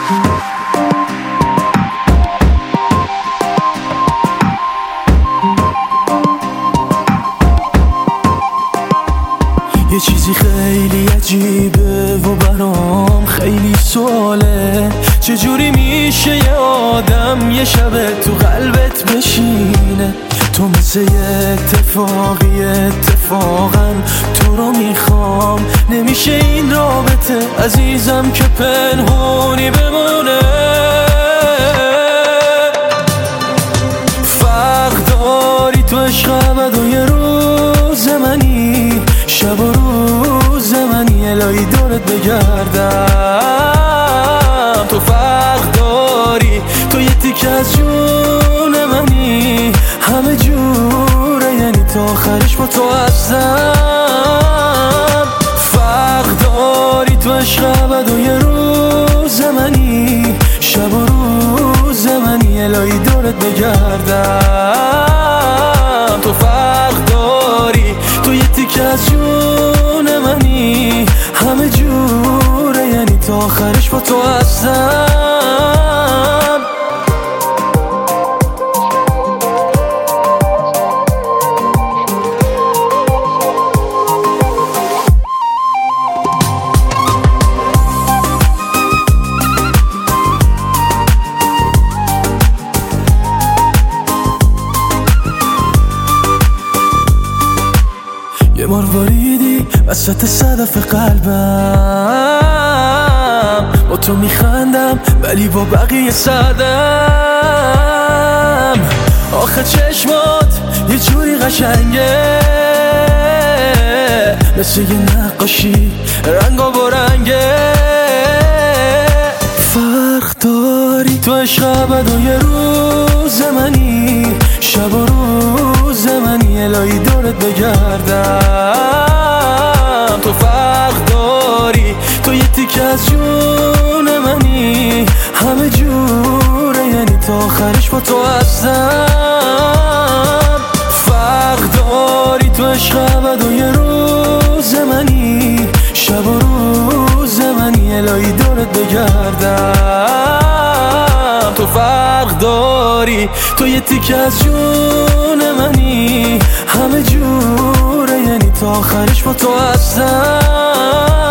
یه چیزی خیلی عجیبه و برام خیلی سواله، چجوری میشه یه آدم یه شب تو قلبت بشینه؟ تو مثل یه اتفاقی، اتفاقا تو رو میخوام، نمیشه این رابطه عزیزم که پنهونی بمونه. فرق داری تو عشق ابد و یه روز منی، شب و روز منی، الهی دورت بگردم. تو فرق داری، تو یه تیکه از جون منی، همه جوره یعنی تا آخرش با تو هستم. فرق داری تو عشق ابد و یه روز منی، شب و روز منی، الهی دورت بگردم. تو فرق داری، تو یه تیکه از جون منی، همه جوره یعنی تا آخرش با تو هستم. یه بار واریدی وسط صدف قلبم، با تو میخندم ولی با بقیه سردم. آخه چشمات یه جوری قشنگه، مثل یه نقاشی رنگا با رنگه. فرق داری تو عشق ابد و یه روز منی، شب و روز منی، الهی دورت بگردم. تو فرق داری، تو یه تیکه از جون منی، همه جوره یعنی تا آخرش با تو هستم. فرق داری تو عشق ابد و یه روز منی، شب و روز منی، الهی دورت بگردم. تو فرق داری، تو یه تیکه از جون منی، همه جوره یعنی تا آخرش با تو هستم.